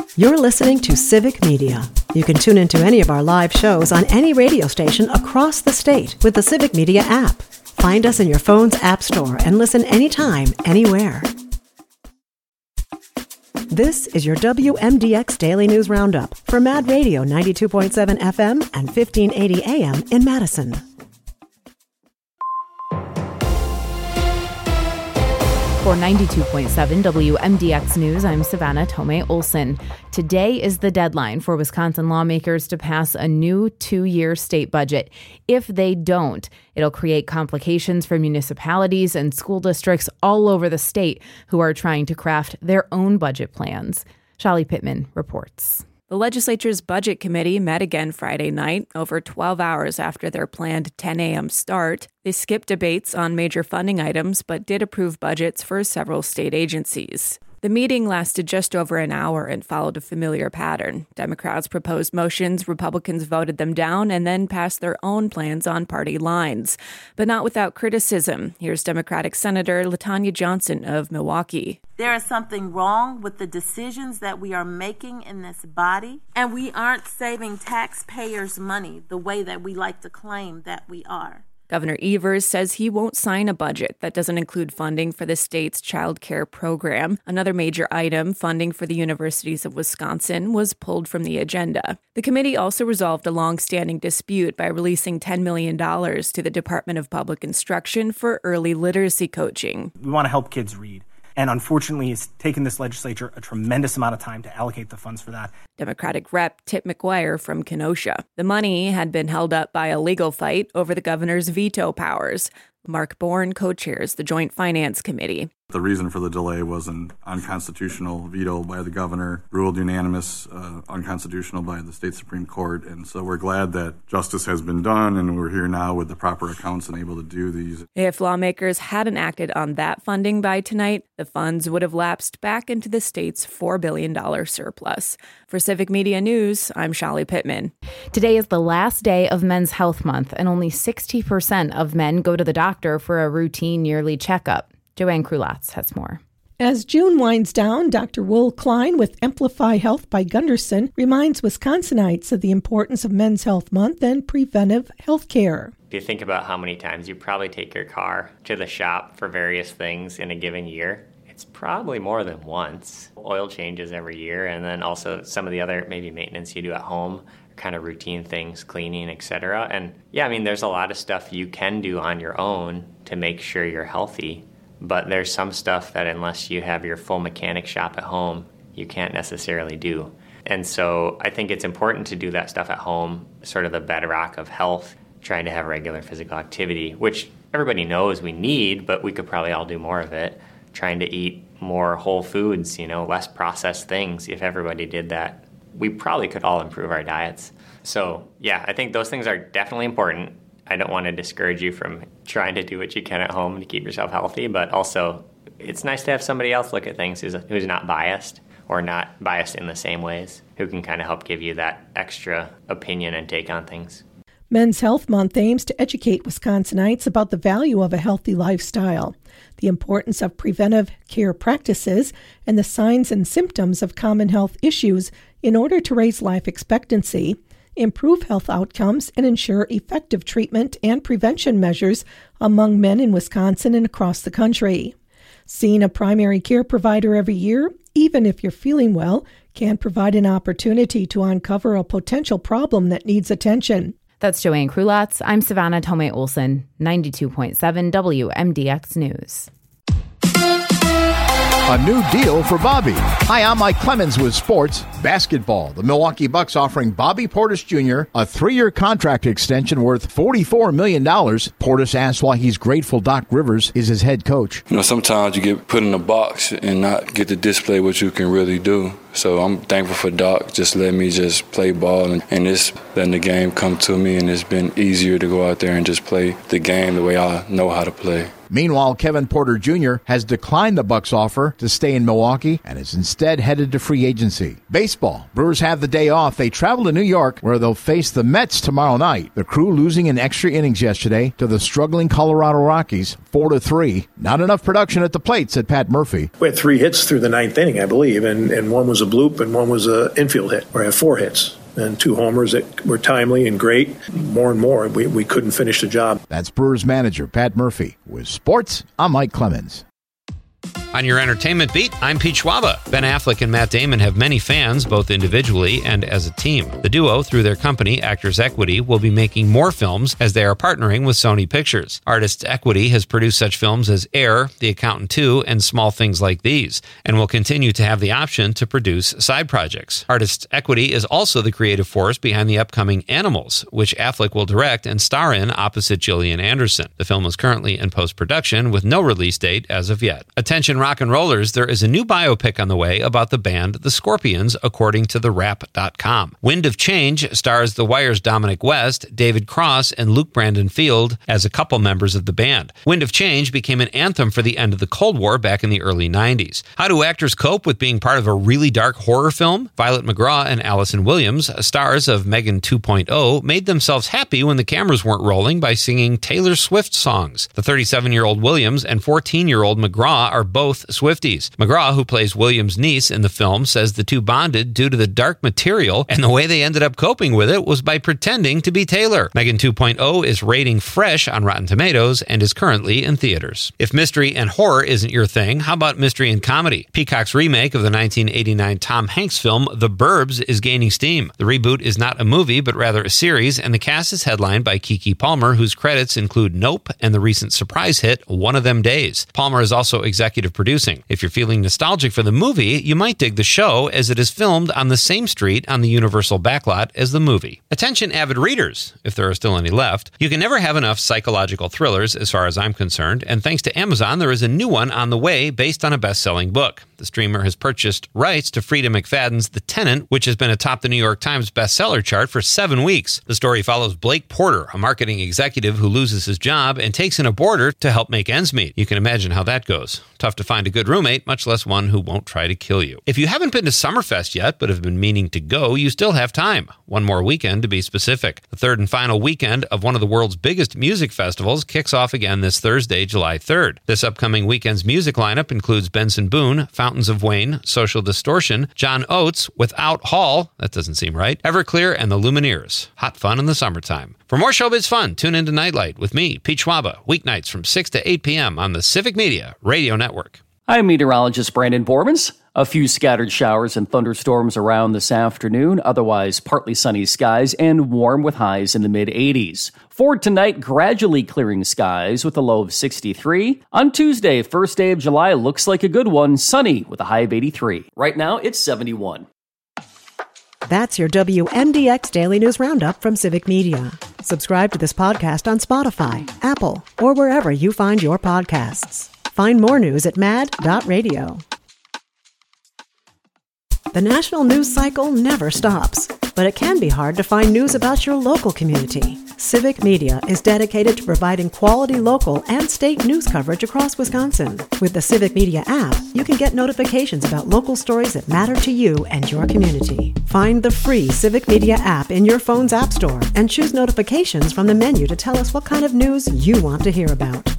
You're listening to Civic Media. You can tune into any of our live shows on any radio station across the state with the Civic Media app. Find us in your phone's app store and listen anytime, anywhere. This is your WMDX Daily News Roundup for Mad Radio 92.7 FM and 1580 AM in Madison. For 92.7 WMDX News, I'm Savannah Tomei Olson. Today is the deadline for Wisconsin lawmakers to pass a new 2-year state budget. If they don't, it'll create complications for municipalities and school districts all over the state who are trying to craft their own budget plans. Shali Pittman reports. The legislature's Budget Committee met again Friday night, over 12 hours after their planned 10 a.m. start. They skipped debates on major funding items, but did approve budgets for several state agencies. The meeting lasted just over an hour and followed a familiar pattern. Democrats proposed motions, Republicans voted them down, and then passed their own plans on party lines. But not without criticism. Here's Democratic Senator LaTanya Johnson of Milwaukee. There is something wrong with the decisions that we are making in this body, and we aren't saving taxpayers' money the way that we like to claim that we are. Governor Evers says he won't sign a budget that doesn't include funding for the state's child care program. Another major item, funding for the universities of Wisconsin, was pulled from the agenda. The committee also resolved a long-standing dispute by releasing $10 million to the Department of Public Instruction for early literacy coaching. We want to help kids read. And unfortunately, it's taken this legislature a tremendous amount of time to allocate the funds for that. Democratic Rep. Tip McGuire from Kenosha. The money had been held up by a legal fight over the governor's veto powers. Mark Bourne co-chairs the Joint Finance Committee. The reason for the delay was an unconstitutional veto by the governor, ruled unanimous, unconstitutional by the state Supreme Court. And so we're glad that justice has been done and we're here now with the proper accounts and able to do these. If lawmakers hadn't acted on that funding by tonight, the funds would have lapsed back into the state's $4 billion surplus. For Civic Media News, I'm Shali Pittman. Today is the last day of Men's Health Month, and only 60% of men go to the doctor for a routine yearly checkup. Joanne Krulatz has more. As June winds down, Dr. Will Klein with Amplify Health by Gunderson reminds Wisconsinites of the importance of Men's Health Month and preventive health care. If you think about how many times you probably take your car to the shop for various things in a given year, it's probably more than once. Oil changes every year, and then also some of the other maybe maintenance you do at home, kind of routine things, cleaning, etc. And yeah, I mean, there's a lot of stuff you can do on your own to make sure you're healthy. But there's some stuff that unless you have your full mechanic shop at home, you can't necessarily do. And so I think it's important to do that stuff at home, sort of the bedrock of health, trying to have regular physical activity, which everybody knows we need, but we could probably all do more of it. Trying to eat more whole foods, less processed things. If everybody did that, we probably could all improve our diets. So yeah, I think those things are definitely important. I don't want to discourage you from trying to do what you can at home to keep yourself healthy, but also it's nice to have somebody else look at things who's not biased or not biased in the same ways, who can kind of help give you that extra opinion and take on things. Men's Health Month aims to educate Wisconsinites about the value of a healthy lifestyle, the importance of preventive care practices, and the signs and symptoms of common health issues in order to raise life expectancy, improve health outcomes, and ensure effective treatment and prevention measures among men in Wisconsin and across the country. Seeing a primary care provider every year, even if you're feeling well, can provide an opportunity to uncover a potential problem that needs attention. That's Joanne Krulatz. I'm Savannah Tomei Olson, 92.7 WMDX News. A new deal for Bobby. Hi, I'm Mike Clemens with sports basketball. The Milwaukee Bucks offering Bobby Portis Jr. a 3-year contract extension worth $44 million. Portis asks why he's grateful Doc Rivers is his head coach. Sometimes you get put in a box and not get to display what you can really do. So I'm thankful for Doc just letting me just play ball and just letting the game come to me. And it's been easier to go out there and just play the game the way I know how to play. Meanwhile, Kevin Porter Jr. has declined the Bucks' offer to stay in Milwaukee and is instead headed to free agency. Baseball. Brewers have the day off. They travel to New York, where they'll face the Mets tomorrow night. The Crew losing in extra innings yesterday to the struggling Colorado Rockies, 4-3. Not enough production at the plate, said Pat Murphy. We had 3 hits through the 9th inning, I believe, and one was a bloop and one was an infield hit, where I had 4 hits. And 2 homers that were timely and great. More and more, we couldn't finish the job. That's Brewers manager Pat Murphy. With sports, I'm Mike Clemens. On your entertainment beat, I'm Pete Schwaba. Ben Affleck and Matt Damon have many fans, both individually and as a team. The duo, through their company, Actors Equity, will be making more films as they are partnering with Sony Pictures. Artists Equity has produced such films as Air, The Accountant 2, and Small Things Like These, and will continue to have the option to produce side projects. Artists Equity is also the creative force behind the upcoming Animals, which Affleck will direct and star in opposite Gillian Anderson. The film is currently in post-production with no release date as of yet. Attention rock and rollers, there is a new biopic on the way about the band The Scorpions, according to TheWrap.com. Wind of Change stars The Wire's Dominic West, David Cross, and Luke Brandon Field as a couple members of the band. Wind of Change became an anthem for the end of the Cold War back in the early 90s. How do actors cope with being part of a really dark horror film? Violet McGraw and Allison Williams, stars of Megan 2.0, made themselves happy when the cameras weren't rolling by singing Taylor Swift songs. The 37-year-old Williams and 14-year-old McGraw are both Swifties. McGraw, who plays Williams' niece in the film, says the two bonded due to the dark material, and the way they ended up coping with it was by pretending to be Taylor. Megan 2.0 is rating fresh on Rotten Tomatoes and is currently in theaters. If mystery and horror isn't your thing, how about mystery and comedy? Peacock's remake of the 1989 Tom Hanks film The Burbs is gaining steam. The reboot is not a movie, but rather a series, and the cast is headlined by Keke Palmer, whose credits include Nope and the recent surprise hit One of Them Days. Palmer is also executive producing. If you're feeling nostalgic for the movie, you might dig the show, as it is filmed on the same street on the Universal backlot as the movie. Attention avid readers, if there are still any left. You can never have enough psychological thrillers as far as I'm concerned, and thanks to Amazon, there is a new one on the way based on a best-selling book. The streamer has purchased rights to Frida McFadden's The Tenant, which has been atop the New York Times bestseller chart for 7 weeks. The story follows Blake Porter, a marketing executive who loses his job and takes in a boarder to help make ends meet. You can imagine how that goes. Tough to find a good roommate, much less one who won't try to kill you. If you haven't been to Summerfest yet, but have been meaning to go, you still have time. One more weekend to be specific. The third and final weekend of one of the world's biggest music festivals kicks off again this Thursday, July 3rd. This upcoming weekend's music lineup includes Benson Boone, Fountains of Wayne, Social Distortion, John Oates, Without Hall, that doesn't seem right, Everclear, and the Lumineers. Hot fun in the summertime. For more showbiz fun, tune into Nightlight with me, Pete Schwaba, weeknights from 6 to 8 p.m. on the Civic Media Radio Network. I'm meteorologist Brandon Bormans. A few scattered showers and thunderstorms around this afternoon, otherwise partly sunny skies and warm with highs in the mid-80s. For tonight, gradually clearing skies with a low of 63. On Tuesday, first day of July, looks like a good one, sunny with a high of 83. Right now, it's 71. That's your WMDX Daily News Roundup from Civic Media. Subscribe to this podcast on Spotify, Apple, or wherever you find your podcasts. Find more news at mad.radio. The national news cycle never stops, but it can be hard to find news about your local community. Civic Media is dedicated to providing quality local and state news coverage across Wisconsin. With the Civic Media app, you can get notifications about local stories that matter to you and your community. Find the free Civic Media app in your phone's app store and choose notifications from the menu to tell us what kind of news you want to hear about.